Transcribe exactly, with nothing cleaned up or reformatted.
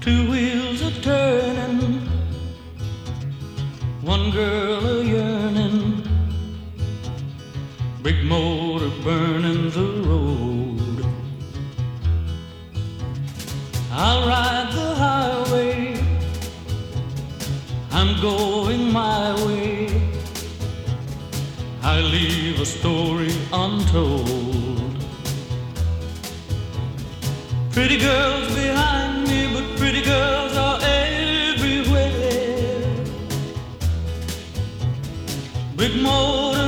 Two wheels are turning, one girl a yearning, big motor burning the road. I'll ride the highway, I'm going my way. I leave a story untold. Pretty girls behind me, but pretty girls are everywhere. Big motor